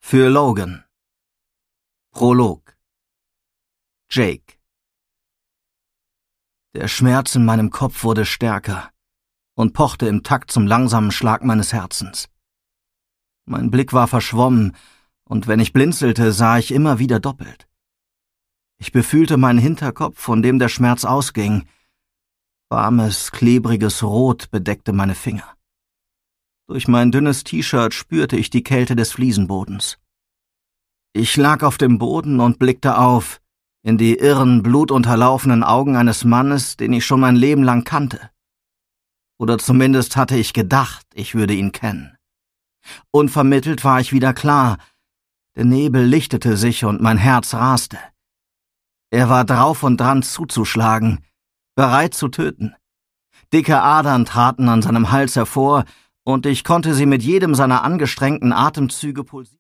Für Logan. Prolog. Jake. Der Schmerz in meinem Kopf wurde stärker und pochte im Takt zum langsamen Schlag meines Herzens. Mein Blick war verschwommen, und wenn ich blinzelte, sah ich immer wieder doppelt. Ich befühlte meinen Hinterkopf, von dem der Schmerz ausging. Warmes, klebriges Rot bedeckte meine Finger. Durch mein dünnes T-Shirt spürte ich die Kälte des Fliesenbodens. Ich lag auf dem Boden und blickte auf, in die irren, blutunterlaufenen Augen eines Mannes, den ich schon mein Leben lang kannte. Oder zumindest hatte ich gedacht, ich würde ihn kennen. Unvermittelt war ich wieder klar. Der Nebel lichtete sich und mein Herz raste. Er war drauf und dran zuzuschlagen, bereit zu töten. Dicke Adern traten an seinem Hals hervor, und ich konnte sie mit jedem seiner angestrengten Atemzüge pulsieren.